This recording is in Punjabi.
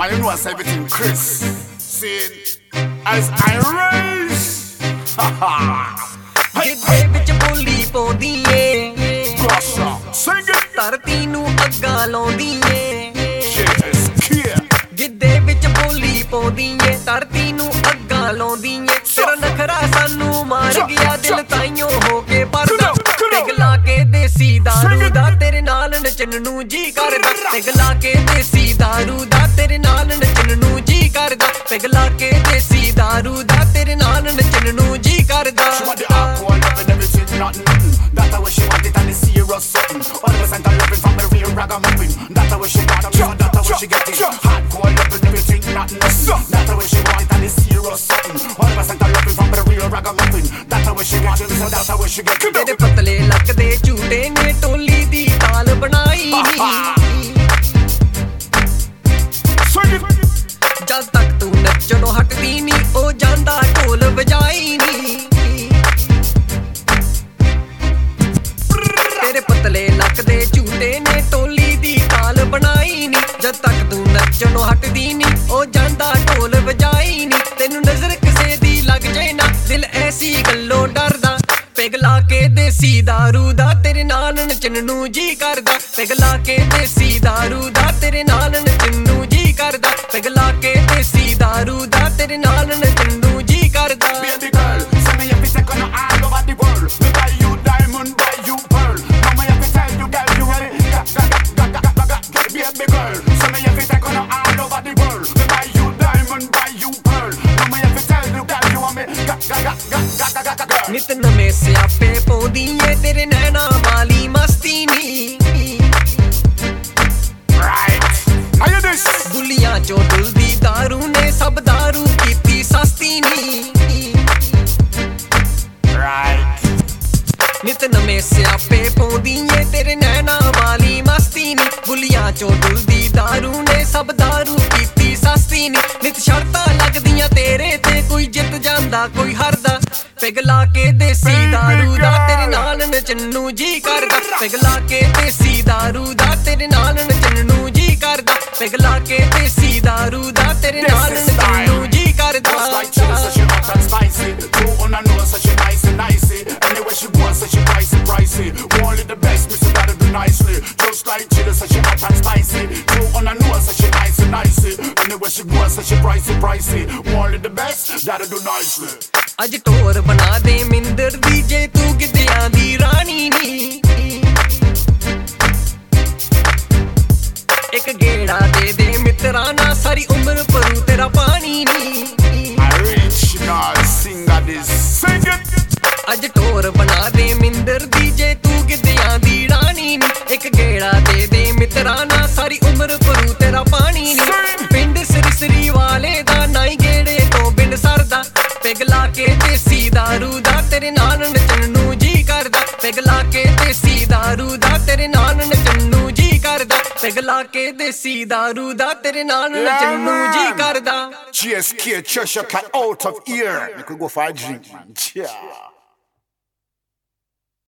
And you know it's everything Chris. See, as I rise. ਗਿੱਧੇ ਵਿੱਚ ਬੋਲੀ ਪਾਉਂਦੀ ਏ Sing it. ਧਰਤੀ ਨੂੰ ਅੱਗਾ ਲਾਉਂਦੀ ਏ Yes, yeah. ਗਿੱਧੇ ਵਿੱਚ ਬੋਲੀ ਪਾਉਂਦੀ ਏ ਧਰਤੀ ਨੂੰ ਅੱਗਾ ਲਾਉਂਦੀ ਏ ਤੇਰਾ ਨਖਰਾ ਸਾਨੂੰ ਮਾਰ ਗਿਆ ਦਿਲ ਤਾਈਓ ਹੋ ਕੇ ਪਰਦਾ ਪਿਘਲਾ ਕੇ ਦੇਸੀ ਦਾਰੂ ਦਾ ਤੇਰੇ ਨਾਲ ਨੱਚਣ ਨੂੰ ਜੀ ਕਰਦਾ ਪਿਘਲਾ ਕੇ ਦੇਸੀ ਦਾਰੂ ਦਾ ਤੇਰੇ ਨਾਲ ਨੱਚਣ ਨੂੰ ਜੀ ਕਰਦਾ ਪਿਘਲਾ ਕੇ ਦੇਸੀ ਦਾਰੂ ਦਾ ਤੇਰੇ ਨਾਲ ਨੱਚਣ ਨੂੰ ਜੀ ਕਰਦਾ She want the alcohol, loving everything, nothing. That's how she want it and the serious something. 100% of loving from the real ragamuffin. That's how she want it, that's how she get it. Hardcore loving everything, nothing. That's how she want it and the serious something. 100% of loving from the real ragamuffin. That's how she want it, that's how she get it. ਤੇਰੇ ਪਤਲੇ ਲੱਕ ਦੇ ਝੂਟੇ ਨੇ ਟੋਲੀ ਦੀ ਤਾਲ ਬਣਾਈ ਜਦ ਤੱਕ ਤੂੰ ਨੱਚਣੋਂ ਹਟਦੀ ਨੀ ਉਹ ਜਾਂਦਾ ਢੋਲ ਵਜਾਈ ਨੀ ਤੇਰੇ ਪਤਲੇ ਲੱਕ ਦੇ ਝੂਟੇ ਨੇ ਟੋਲੀ ਦੀ ਤਾਲ ਬਣਾਈ ਨੀ ਜਦ ਤੱਕ ਤੂੰ ਨੱਚਣੋਂ ਹਟਦੀ ਨੀ ਉਹ ਜਾਂਦਾ ਢੋਲ ਵਜਾਈ ਨੀ ਤੈਨੂੰ ਨਜ਼ਰ ਕਿਸੇ ਦੀ ਲੱਗ ਜਾਏ ਨਾ ਦਿਲ ਐਸੀ ਗੱਲੋਂ ਡਰਦਾ ਪਿਘਲਾ ਕੇ ਦੇਸੀ ਦਾਰੂ ਦਾ ਤੇਰੇ ਨਾਲ ਨੱਚਣ ਨੂੰ ਜੀ ਕਰਦਾ ਪਿਘਲਾ ਕੇ ਦੇਸੀ ਦਾਰੂ ਦਾ ਤੇਰੇ ਨਾਲ ਨੱਚਣ ਨੂੰ ਜੀ ਕਰਦਾ ਪਿਘਲਾ ਕੇ ਦੇਸੀ ਦਾਰੂ ਦਾ ਤੇਰੇ ਨਾਲ ਨੱਚਣ ਨੂੰ ਜੀ ਕਰਦਾ Baby girl, send me every second all over the world. Me buy you diamond, buy you pearl. Now me have to tell you, girl, you ready? Baby girl, send me every second all over the world. Me buy you diamond, buy you pearl. Now me have to tell you, girl, you want me? Girl. ਨਿਤ ਨਵੇਂ ਸਿਆਪੇ ਪਾਉਂਦੀ ਏ ਤੇਰੇ ਨੈਣਾ ਵਾਲੀ ਮਸਤੀ ਨੀ ਗੁੱਲੀਆਂ ਚੋਂ ਡੁੱਲਦੀ ਦਾਰੂ ਨੇ ਸਭ ਦਾਰੂ ਕੀਤੀ ਸਸਤੀ ਨੀ ਨਿਤ ਨਵੇਂ ਸਿਆਪੇ ਪਾਉਂਦੀ ਏ ਤੇਰੇ ਨੈਣਾ ਵਾਲੀ ਮਸਤੀ ਨੀ ਗੁੱਲੀਆਂ ਚੋਂ ਡੁੱਲਦੀ ਦਾਰੂ ਨੇ ਸਭ ਦਾਰੂ ਕੀਤੀ ਸਸਤੀ ਨੀ ਨਿਤ ਸ਼ਰਤਾਂ ਲੱਗਦੀਆਂ ਤੇਰੇ ਤੇ ਕੋਈ ਜਿੱਤ ਜਾਂਦਾ ਕੋਈ ਹਾਰਦਾ ਪਿਘਲਾ ਕੇ ਦੇਸੀ ਦਾਰੂ ਦਾ ਤੇਰੇ ਨਾਲ ਨੱਚਣ ਨੂੰ ਜੀ ਕਰਦਾ ਪਿਘਲਾ ਕੇ ਦੇਸੀ ਦਾਰੂ ਦਾ ਤੇਰੇ ਨਾਲ ਨੱਚਣ ਨੂੰ ਜੀ ਕਰਦਾ ਪਿਘਲਾ ਕੇ ਦੇਸੀ ਦਾਰੂ ਦਾ ਤੇਰੇ ਨਾਲ ਨੱਚਣ ਨੂੰ ਜੀ ਕਰਦਾ Only the best, Mr. Gotta do nicely. Just like chili, such a hot and spicy. You on the nose, such a nice and nicey. Anywhere she goes, such a pricey. Only the best, gotta do nicely. ਅੱਜ ਟੋਰ ਬਣਾ ਦੇ ਮਿੰਦਰ ਦੀ ਜੇ ਤੂੰ ਗਿੱਧਿਆਂ ਦੀ ਰਾਣੀ ਨੀ ਇੱਕ ਗੇੜਾ ਦੇ ਦੇ ਮਿੱਤਰਾਂ ਨਾਲ ਸਾਰੀ ਉਮਰ ਭਰੂ ਤੇਰਾ ਪਾਣੀ ਨੀ ਅੱਜ ਟੋਰ ਬਣਾ ਦੇ ਮਿੰਦਰ ਦੀ ਜੇ ਤੂੰ ਗਿੱਧਿਆਂ ਦੀ ਰਾਣੀ ਨੀ ਇੱਕ ਗੇੜਾ ਦੇ ਦੇ ਮਿੱਤਰਾਂ ਨਾਲ ਸਾਰੀ ਉਮਰ ਭਰੂ ਤੇਰਾ ਪਾਣੀ ਨੀ ਪਿੰਡ ਸਿਰਸਰੀ ਵਾਲੇ ਦਾ ਨਾਈ ਗੇੜੇ ਤੋਂ ਬਿਨ ਸਰਦਾ ਪਿਘਲਾ ਕੇ ਦੇਸੀ ਦਾਰੂ ਦਾ ਤੇਰੇ ਨਾਲ ਨੱਚਣ ਨੂੰ ਜੀ ਕਰਦਾ ਪਿਘਲਾ ਕੇ ਦੇਸੀ ਦਾਰੂ ਦਾ ਤੇਰੇ ਨਾਲ ਨੱਚਣ ਨੂੰ ਜੀ ਕਰਦਾ ਪਿਘਲਾ ਕੇ ਦੇਸੀ ਦਾਰੂ ਦਾ ਤੇਰੇ ਨਾਲ ਨੱਚਣ ਨੂੰ ਜੀ ਕਰਦਾ GSK, Cheshire cat out of here. You could go for a drink, man. Yeah.